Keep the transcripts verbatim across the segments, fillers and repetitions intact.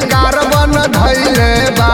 Carbon धैले बा।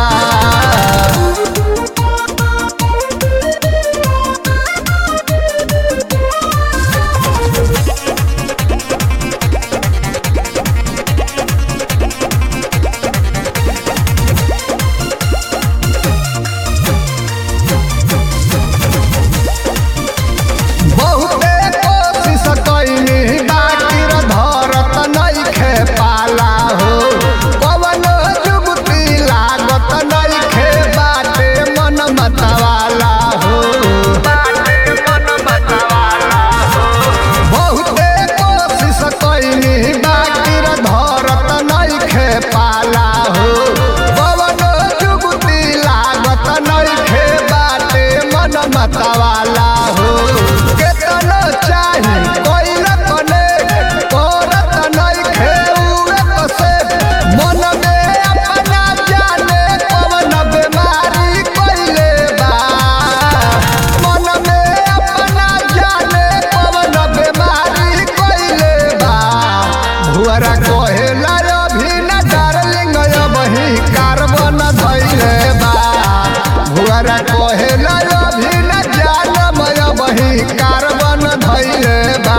मतवाला हो केतनो चाही कोई न कने करत नइखे उड़े कसे मन में अपना जाने कवन बीमारी कइले बा। मन में अपना जाने कवन बीमारी कइले बा। भुअरा कहेला अभी न डार्लिंग अबही कार्बन धइले बा। भुअरा कहेला कार्बन धइले बा।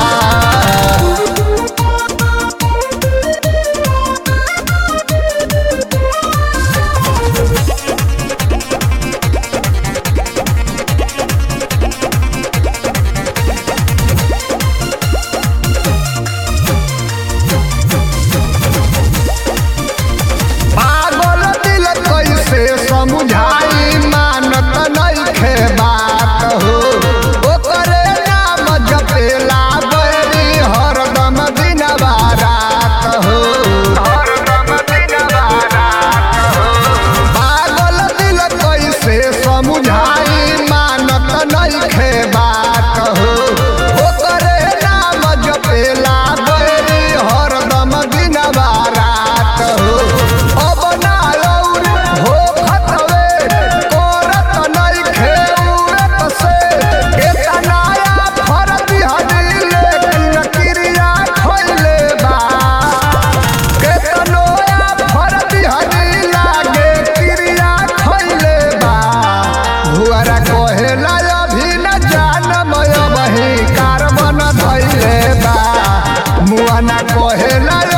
पागल दिल कैसे समझाई मानत नइखे बात हो। ओकरे नाम जपेला बैरी हरदम दिनवा रात हो। हरदम दिनवा रात हो। पागल दिल कैसे समझाई मानत नइखे बात हो। ओकरे नाम जपेला बैरी हरदम दिनवा रात हो। अब ना और हो खतवे करत नइखे उड़त से केतनाया फरती हदी लेकिन क्रिया खइले बा। केतनोया फरती हदी लागे क्रिया खइले बा। भुअरा कहेला अभी न जानम अबही कार्बन धइले बा। मुआना कहेला